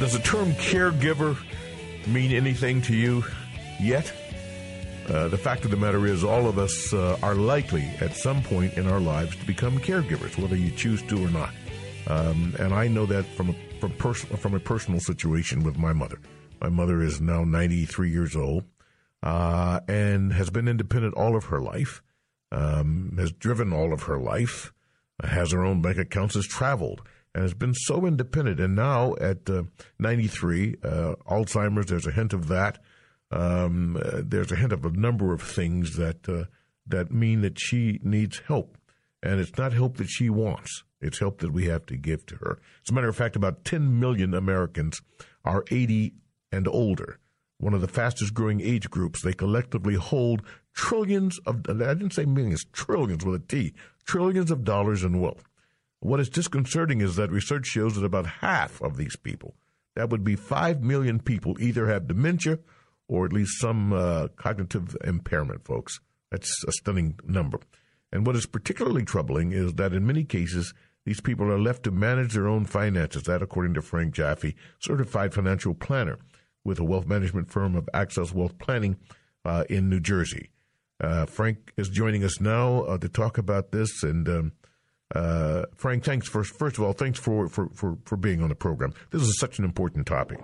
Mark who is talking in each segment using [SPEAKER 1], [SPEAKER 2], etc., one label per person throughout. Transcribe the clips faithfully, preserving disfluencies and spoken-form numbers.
[SPEAKER 1] Does the term caregiver mean anything to you yet? Uh, the fact of the matter is all of us uh, are likely at some point in our lives to become caregivers, whether you choose to or not. Um, and I know that from a, from, pers- from a personal situation with my mother. My mother is now ninety-three years old uh, and has been independent all of her life, um, has driven all of her life, has her own bank accounts, has traveled, and has been so independent. And now at uh, ninety-three, uh, Alzheimer's, there's a hint of that. Um, uh, there's a hint of a number of things that uh, that mean that she needs help. And it's not help that she wants. It's help that we have to give to her. As a matter of fact, about ten million Americans are eighty and older, one of the fastest growing age groups. They collectively hold trillions of, I didn't say millions, trillions with a T, trillions of dollars in wealth. What is disconcerting is that research shows that about half of these people, that would be five million people, either have dementia or at least some uh, cognitive impairment, folks. That's a stunning number. And what is particularly troubling is that in many cases, these people are left to manage their own finances. That, according to Frank Jaffe, certified financial planner with a wealth management firm of Access Wealth Planning uh, in New Jersey. Uh, Frank is joining us now uh, to talk about this. And um, uh, Frank, thanks for, first of all, thanks for, for, for, for being on the program. This is such an important topic.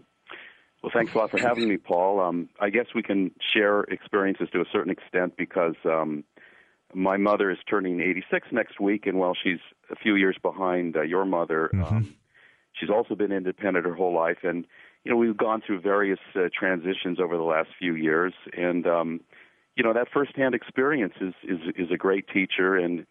[SPEAKER 2] Well, thanks a lot for having me, Paul. Um, I guess we can share experiences to a certain extent because um, my mother is turning eighty-six next week, and while she's a few years behind uh, your mother, mm-hmm. um, she's also been independent her whole life. And, you know, we've gone through various uh, transitions over the last few years. And, um, you know, that firsthand experience is, is, is a great teacher, and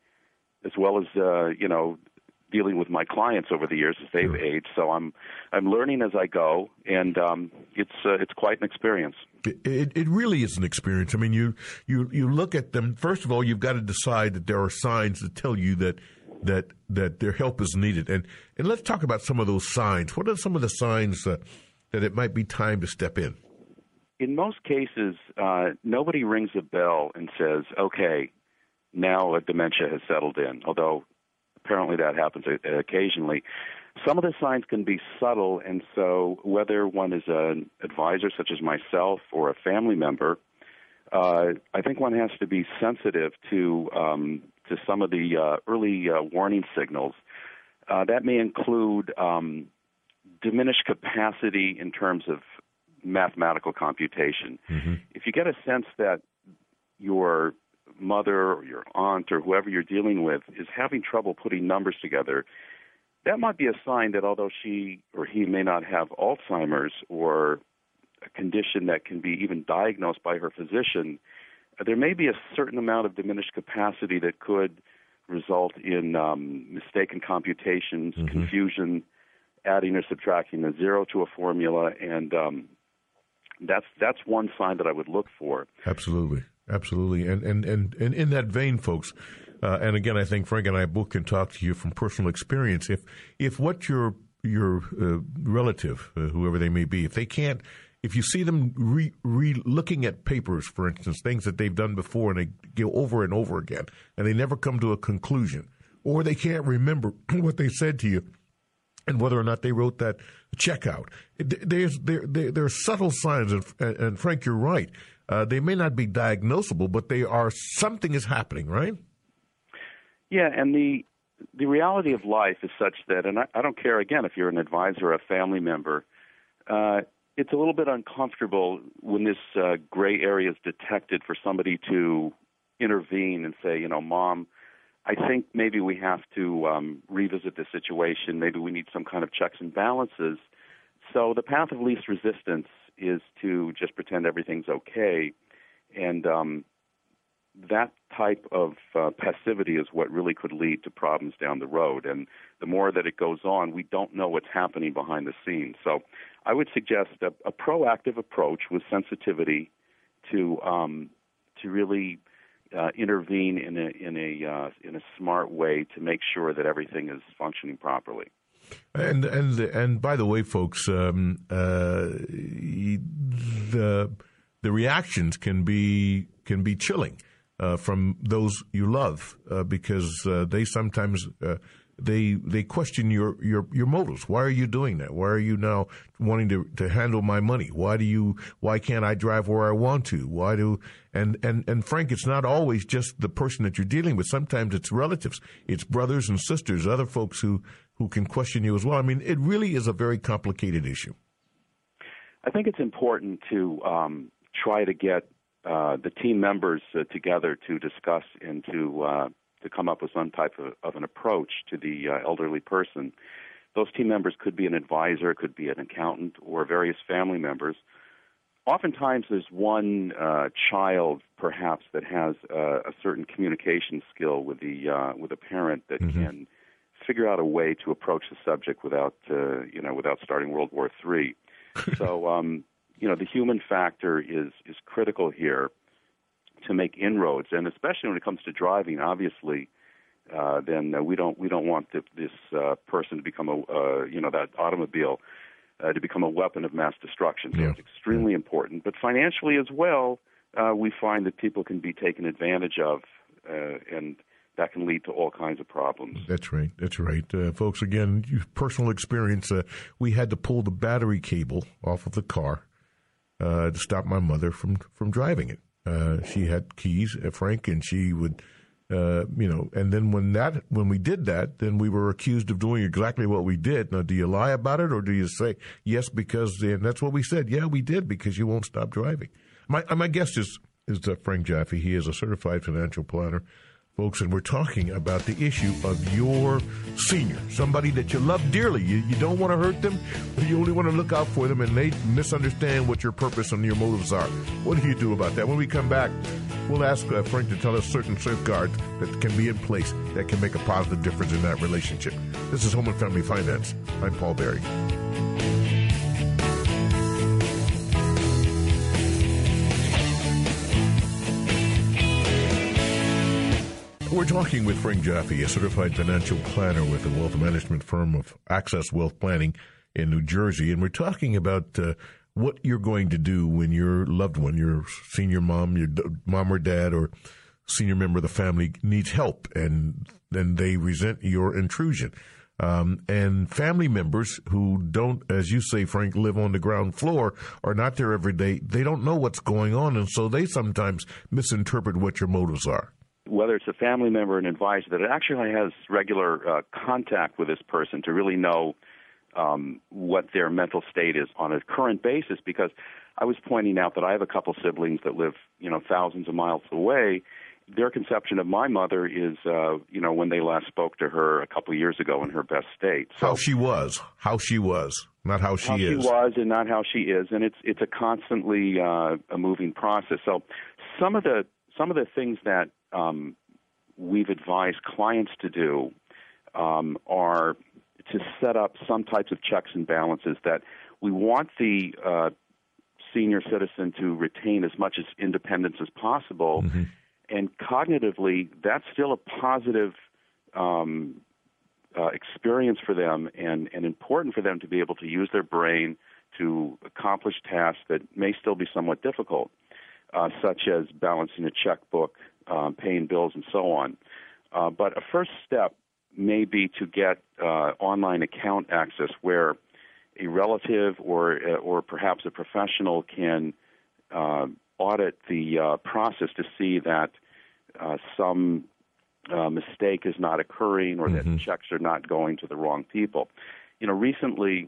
[SPEAKER 2] as well as, uh, you know, dealing with my clients over the years as they've sure. aged. So I'm I'm learning as I go, and um, it's uh, it's quite an experience.
[SPEAKER 1] It, it really is an experience. I mean, you, you you look at them. First of all, you've got to decide that there are signs that tell you that that that their help is needed. And and let's talk about some of those signs. What are some of the signs uh, that it might be time to step in?
[SPEAKER 2] In most cases, uh, nobody rings a bell and says, "Okay, now a dementia has settled in," although apparently that happens occasionally. Some of the signs can be subtle, and so whether one is an advisor such as myself or a family member, uh, I think one has to be sensitive to um, to some of the uh, early uh, warning signals. Uh, that may include um, diminished capacity in terms of mathematical computation. Mm-hmm. If you get a sense that your mother or your aunt or whoever you're dealing with is having trouble putting numbers together, that might be a sign that although she or he may not have Alzheimer's or a condition that can be even diagnosed by her physician, there may be a certain amount of diminished capacity that could result in um, mistaken computations, mm-hmm. confusion, adding or subtracting a zero to a formula, and um, that's that's one sign that I would look for.
[SPEAKER 1] Absolutely. Absolutely. And, and, and, and in that vein, folks, uh, and again, I think Frank and I both can talk to you from personal experience. If if what your your uh, relative, uh, whoever they may be, if they can't, if you see them re, re looking at papers, for instance, things that they've done before and they go over and over again, and they never come to a conclusion, or they can't remember what they said to you and whether or not they wrote that check out. There's, there, there, there are subtle signs, and, and Frank, you're right. Uh, they may not be diagnosable, but they are, something is happening, right?
[SPEAKER 2] Yeah, and the the reality of life is such that, and I, I don't care, again, if you're an advisor or a family member, uh, it's a little bit uncomfortable when this uh, gray area is detected for somebody to intervene and say, you know, Mom, I think maybe we have to um, revisit the situation. Maybe we need some kind of checks and balances. So the path of least resistance is to just pretend everything's okay. And um, that type of uh, passivity is what really could lead to problems down the road. And the more that it goes on, we don't know what's happening behind the scenes. So I would suggest a, a proactive approach with sensitivity to um, to really uh, intervene in a in a uh, in a smart way to make sure that everything is functioning properly.
[SPEAKER 1] And and and by the way, folks, um, uh, the the reactions can be can be chilling uh, from those you love uh, because uh, they sometimes uh, they they question your, your, your motives. Why are you doing that? Why are you now wanting to, to handle my money? Why do you why can't I drive where I want to? Why do and, and, and Frank, it's not always just the person that you're dealing with. Sometimes it's relatives, it's brothers and sisters, other folks who, who can question you as well. I mean, it really is a very complicated issue.
[SPEAKER 2] I think it's important to um, try to get uh, the team members uh, together to discuss and to uh, to come up with some type of, of an approach to the uh, elderly person. Those team members could be an advisor, could be an accountant, or various family members. Oftentimes there's one uh, child, perhaps, that has uh, a certain communication skill with the uh, with a parent that mm-hmm. can figure out a way to approach the subject without, uh, you know, without starting World War Three. So, um, you know, the human factor is is critical here to make inroads, and especially when it comes to driving. Obviously, uh, then uh, we don't we don't want the, this uh, person to become a uh, you know that automobile uh, to become a weapon of mass destruction. So yeah. It's extremely important. But financially as well, uh, we find that people can be taken advantage of, uh, and that can lead to all kinds of problems.
[SPEAKER 1] That's right. That's right. Uh, folks, again, personal experience, uh, we had to pull the battery cable off of the car uh, to stop my mother from, from driving it. Uh, she had keys, uh, Frank, and she would, uh, you know, and then when that, when we did that, then we were accused of doing exactly what we did. Now, do you lie about it, or do you say, yes, because, and that's what we said. Yeah, we did, because you won't stop driving. My, my guest is, is uh, Frank Jaffe. He is a certified financial planner. Folks, and we're talking about the issue of your senior, somebody that you love dearly. You, you don't want to hurt them, but you only want to look out for them, and they misunderstand what your purpose and your motives are. What do you do about that? When we come back, we'll ask uh, Frank to tell us certain safeguards that can be in place that can make a positive difference in that relationship. This is Home and Family Finance. I'm Paul Berry. We're talking with Frank Jaffe, a certified financial planner with the wealth management firm of Access Wealth Planning in New Jersey. And we're talking about uh, what you're going to do when your loved one, your senior mom, your d- mom or dad, or senior member of the family needs help, and then they resent your intrusion. Um, and family members who don't, as you say, Frank, live on the ground floor, are not there every day. They don't know what's going on, and so they sometimes misinterpret what your motives are.
[SPEAKER 2] Whether it's a family member or an advisor, that it actually has regular uh, contact with this person to really know um, what their mental state is on a current basis. Because I was pointing out that I have a couple siblings that live, you know, thousands of miles away. Their conception of my mother is, uh, you know, when they last spoke to her a couple of years ago in her best state.
[SPEAKER 1] So, how she was, how she was, not how she
[SPEAKER 2] how
[SPEAKER 1] is.
[SPEAKER 2] How she was and not how she is, and it's it's a constantly uh, a moving process. So some of the some of the things that Um, we've advised clients to do um, are to set up some types of checks and balances that we want the uh, senior citizen to retain as much as independence as possible. Mm-hmm. And cognitively, that's still a positive um, uh, experience for them, and, and important for them to be able to use their brain to accomplish tasks that may still be somewhat difficult, uh, such as balancing a checkbook, Um, paying bills, and so on. Uh, but a first step may be to get uh, online account access where a relative or uh, or perhaps a professional can uh, audit the uh, process to see that uh, some uh, mistake is not occurring, or mm-hmm. that checks are not going to the wrong people. You know, recently,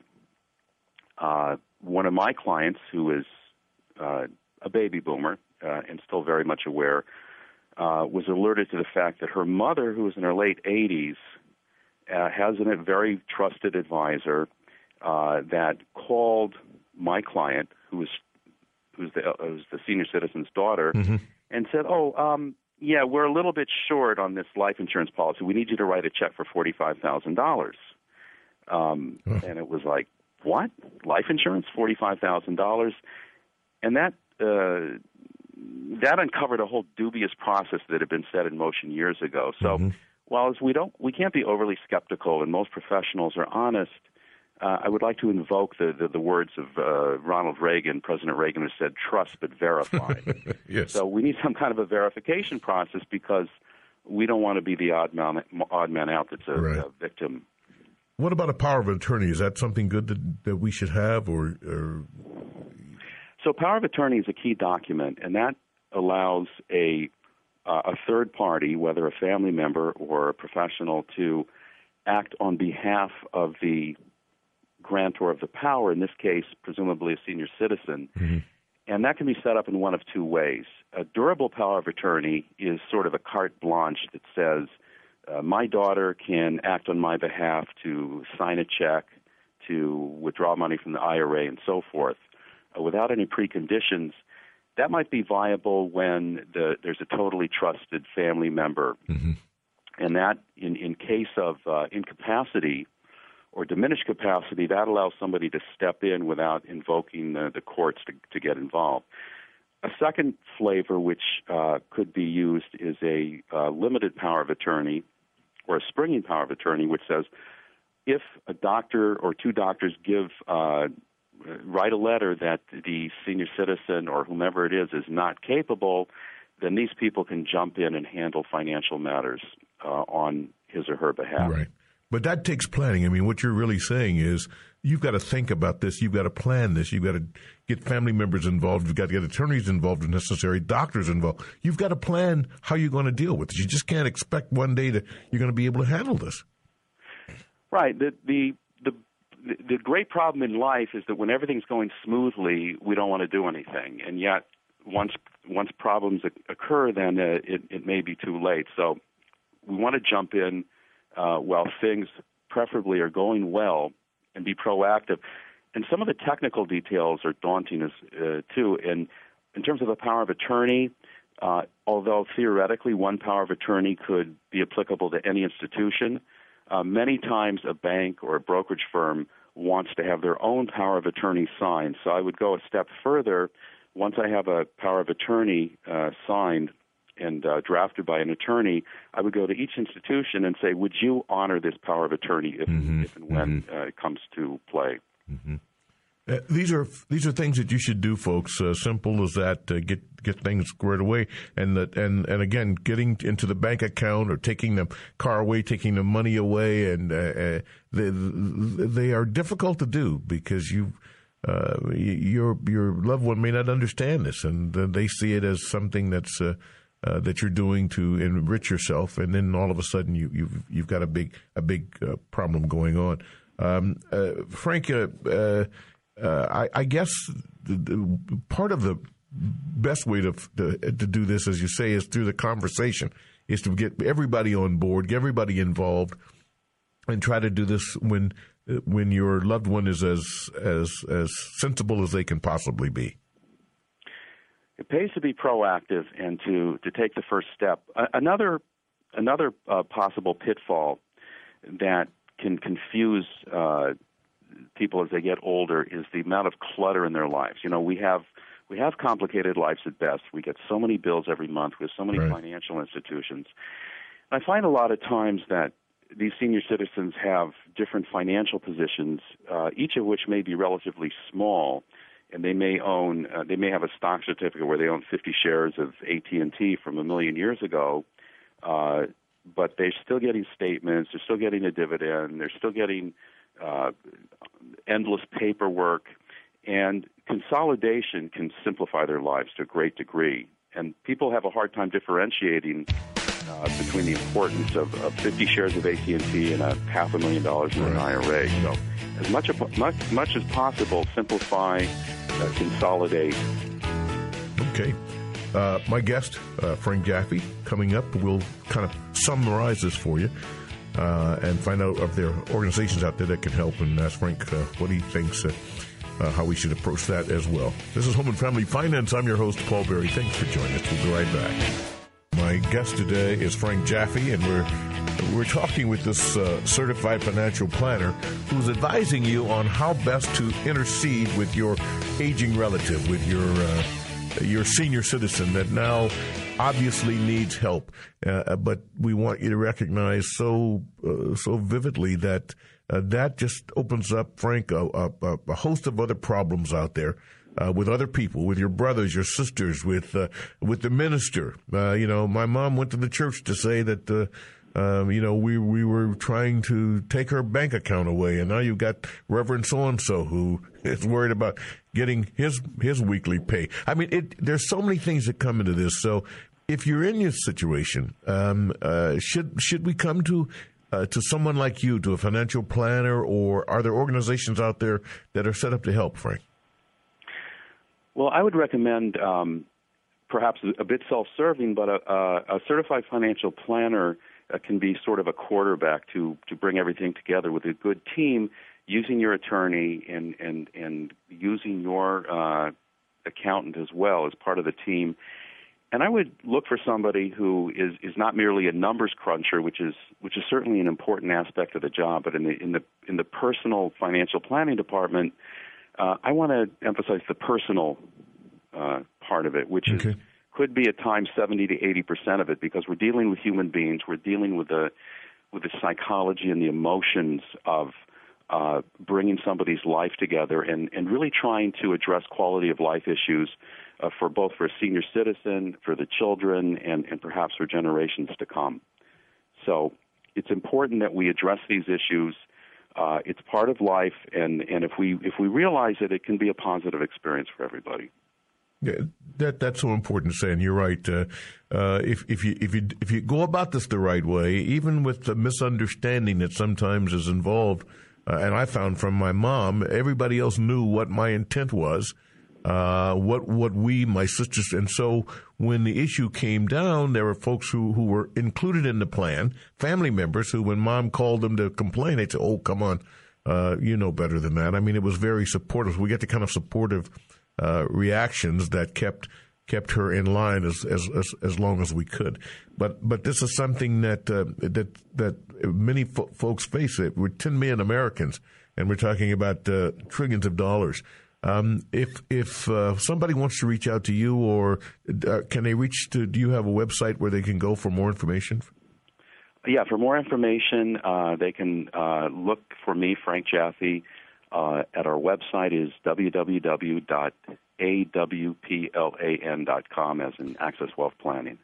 [SPEAKER 2] uh, one of my clients, who is uh, a baby boomer uh, and still very much aware, Uh, was alerted to the fact that her mother, who is in her late eighties, uh, has a very trusted advisor uh, that called my client, who is who's the who's the senior citizen's daughter, mm-hmm. and said, "Oh, um, yeah, we're a little bit short on this life insurance policy. We need you to write a check for forty-five thousand dollars." Um, oh. And it was like, "What? Life insurance? Forty-five thousand dollars?" And that. Uh, That uncovered a whole dubious process that had been set in motion years ago. So, mm-hmm. while as we don't, we can't be overly skeptical, and most professionals are honest, uh, I would like to invoke the the, the words of uh, Ronald Reagan, President Reagan, who said, "Trust but verify."
[SPEAKER 1] Yes.
[SPEAKER 2] So we need some kind of a verification process, because we don't want to be the odd man, odd man out that's a,
[SPEAKER 1] right.
[SPEAKER 2] a victim.
[SPEAKER 1] What about a power of attorney? Is that something good that, that we should have? or, or...
[SPEAKER 2] So power of attorney is a key document, and that allows a uh, a third party, whether a family member or a professional, to act on behalf of the grantor of the power, in this case, presumably a senior citizen.
[SPEAKER 1] Mm-hmm.
[SPEAKER 2] And that can be set up in one of two ways. A durable power of attorney is sort of a carte blanche that says, uh, my daughter can act on my behalf to sign a check, to withdraw money from the I R A, and so forth, uh, without any preconditions. That might be viable when the, there's a totally trusted family member.
[SPEAKER 1] Mm-hmm.
[SPEAKER 2] And that, in, in case of uh, incapacity or diminished capacity, that allows somebody to step in without invoking the, the courts to, to get involved. A second flavor which uh, could be used is a uh, limited power of attorney or a springing power of attorney, which says if a doctor or two doctors give uh, write a letter that the senior citizen or whomever it is is not capable, then these people can jump in and handle financial matters uh, on his or her behalf.
[SPEAKER 1] Right. But that takes planning. I mean, what you're really saying is you've got to think about this. You've got to plan this. You've got to get family members involved. You've got to get attorneys involved if necessary, doctors involved. You've got to plan how you're going to deal with this. You just can't expect one day that you're going to be able to handle this.
[SPEAKER 2] Right. The, the, the, the great problem in life is that when everything's going smoothly, we don't want to do anything. And yet, once once problems occur, then uh, it, it may be too late. So we want to jump in Uh, while things preferably are going well and be proactive. And some of the technical details are daunting as, uh, too. And in terms of a power of attorney, uh, although theoretically one power of attorney could be applicable to any institution, uh, many times a bank or a brokerage firm wants to have their own power of attorney signed. So I would go a step further. Once I have a power of attorney uh, signed and uh, drafted by an attorney, I would go to each institution and say, would you honor this power of attorney if,
[SPEAKER 1] mm-hmm.
[SPEAKER 2] if and when
[SPEAKER 1] mm-hmm.
[SPEAKER 2] uh, it comes to play?
[SPEAKER 1] Mm-hmm. Uh, these are these are things that you should do, folks. Uh, simple as that. Uh, get get things squared away, and that and and again, getting into the bank account or taking the car away, taking the money away, and uh, uh, they they are difficult to do because you. Uh, your your loved one may not understand this, and uh, they see it as something that's uh, uh, that you're doing to enrich yourself, and then all of a sudden you, you've you've got a big a big uh, problem going on. Um, uh, Frank, uh, uh, uh, I, I guess the, the part of the best way to, to to do this, as you say, is through the conversation, is to get everybody on board, get everybody involved, and try to do this when. when your loved one is as as as sensible as they can possibly be.
[SPEAKER 2] It pays to be proactive and to, to take the first step. Uh, another another uh, possible pitfall that can confuse uh, people as they get older is the amount of clutter in their lives. You know, we have we have complicated lives at best. We get so many bills every month. We have so many
[SPEAKER 1] right.
[SPEAKER 2] financial institutions. And I find a lot of times that these senior citizens have different financial positions, uh, each of which may be relatively small, and they may own, uh, they may have a stock certificate where they own fifty shares of A T and T from a million years ago, uh, but they're still getting statements, they're still getting a dividend, they're still getting uh, endless paperwork, and consolidation can simplify their lives to a great degree. And people have a hard time differentiating Uh, between the importance of, of fifty shares of A T and T and a half a million dollars in an I R A. So as much, much, much as possible, simplify, uh, consolidate.
[SPEAKER 1] Okay. Uh, my guest, uh, Frank Jaffe, coming up, we'll kind of summarize this for you uh, and find out if there are organizations out there that can help, and ask Frank uh, what he thinks, uh, uh, how we should approach that as well. This is Home and Family Finance. I'm your host, Paul Berry. Thanks for joining us. We'll be right back. My guest today is Frank Jaffe, and we're we're talking with this uh, certified financial planner who's advising you on how best to intercede with your aging relative, with your uh, your senior citizen that now obviously needs help. Uh, but we want you to recognize so uh, so vividly that uh, that just opens up, Frank, a, a, a host of other problems out there uh, with other people, with your brothers, your sisters, with uh, with the minister. Uh, you know, my mom went to the church to say that, uh, um, you know, we we were trying to take her bank account away, and now you've got Reverend so-and-so who is worried about getting his his weekly pay. I mean, it, there's so many things that come into this. So if you're in your situation, um, uh, should should we come to uh, to someone like you, to a financial planner, or are there organizations out there that are set up to help, Frank?
[SPEAKER 2] Well, I would recommend um, perhaps a bit self-serving, but a, a, a certified financial planner uh, can be sort of a quarterback to, to bring everything together with a good team, using your attorney and, and, and using your uh, accountant as well as part of the team. And I would look for somebody who is, is not merely a numbers cruncher, which is which is certainly an important aspect of the job, but in the in the in the personal financial planning department, uh, I want to emphasize the personal uh, part of it, which okay. is could be at times seventy to eighty percent of it, because we're dealing with human beings, we're dealing with the with the psychology and the emotions of uh, bringing somebody's life together, and, and really trying to address quality of life issues. Uh, for both for a senior citizen, for the children, and, and perhaps for generations to come. So it's important that we address these issues. Uh, it's part of life, and, and if we if we realize it, it can be a positive experience for everybody.
[SPEAKER 1] Yeah, that that's so important to say, and you're right. Uh, uh, if if you if you if you go about this the right way, even with the misunderstanding that sometimes is involved, uh, and I found from my mom, everybody else knew what my intent was. Uh, what, what we, my sisters, and so when the issue came down, there were folks who, who were included in the plan, family members who, when mom called them to complain, they'd say, oh, come on, uh, you know better than that. I mean, it was very supportive. We get the kind of supportive, uh, reactions that kept, kept her in line as, as, as, as long as we could. But, but this is something that, uh, that, that many fo- folks face. It. We're ten million Americans, and we're talking about, uh, trillions of dollars. Um, if if uh, somebody wants to reach out to you, or uh, can they reach to? Do you have a website where they can go for more information?
[SPEAKER 2] Yeah, for more information, uh, they can uh, look for me, Frank Jaffe, uh, at our website is w w w dot a w plan dot com, as in Access Wealth Planning.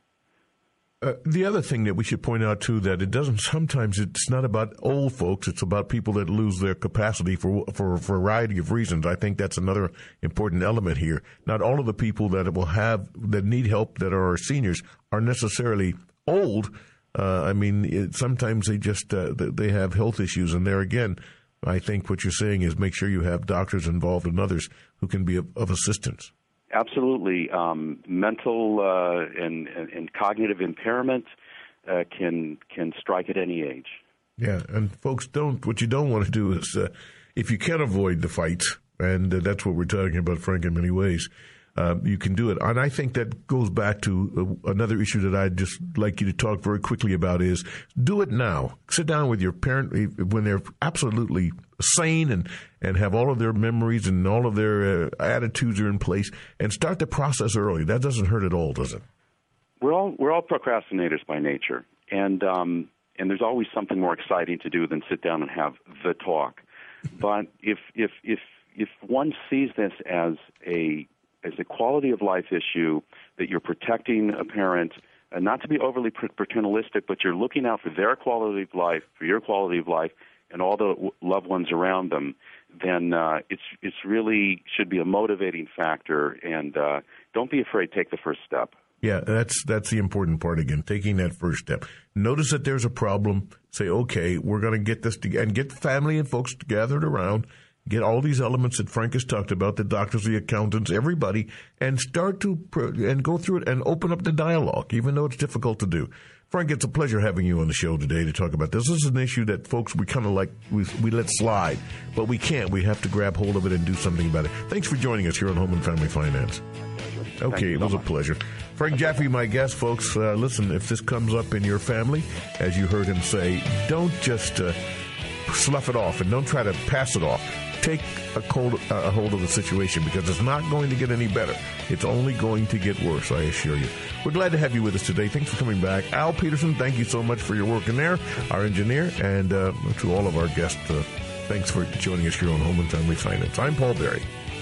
[SPEAKER 1] Uh, the other thing that we should point out, too, that it doesn't, sometimes it's not about old folks, it's about people that lose their capacity for, for a variety of reasons. I think that's another important element here. Not all of the people that will have, that need help, that are seniors, are necessarily old. Uh, I mean, it, sometimes they just, uh, they have health issues, and there again, I think what you're saying is make sure you have doctors involved and others who can be of, of assistance.
[SPEAKER 2] Absolutely. Um, mental uh, and, and, and cognitive impairment uh, can can strike at any age.
[SPEAKER 1] Yeah, and folks, don't. What you don't want to do is, uh, if you can avoid the fights, and uh, that's what we're talking about, Frank, in many ways, uh, you can do it. And I think that goes back to uh, another issue that I'd just like you to talk very quickly about is do it now. Sit down with your parent when they're absolutely sane and, and have all of their memories and all of their uh, attitudes are in place, and start the process early. That doesn't hurt at all, does it?
[SPEAKER 2] We're all we're all procrastinators by nature, and um, and there's always something more exciting to do than sit down and have the talk. But if if if if one sees this as a as a quality of life issue, that you're protecting a parent, and not to be overly paternalistic, but you're looking out for their quality of life, for your quality of life, and all the w- loved ones around them, then uh, it's it's really should be a motivating factor. And uh, don't be afraid. Take the first step.
[SPEAKER 1] Yeah, that's that's the important part again, taking that first step. Notice that there's a problem. Say, okay, we're going to get this together, and get family and folks gathered around. Get all these elements that Frank has talked about, the doctors, the accountants, everybody, and start to and go through it and open up the dialogue, even though it's difficult to do. Frank, it's a pleasure having you on the show today to talk about this. This is an issue that, folks, we kind of like, we, we let slide, but we can't. We have to grab hold of it and do something about it. Thanks for joining us here on Home and Family Finance. Okay, it was a pleasure. Frank Jaffe, my guest, folks. Uh, listen, if this comes up in your family, as you heard him say, don't just uh, slough it off and don't try to pass it off. Take a hold, uh, a hold of the situation, because it's not going to get any better. It's only going to get worse, I assure you. We're glad to have you with us today. Thanks for coming back. Al Peterson, thank you so much for your work in there, our engineer, and uh, to all of our guests, uh, thanks for joining us here on Home and Family Finance. I'm Paul Berry.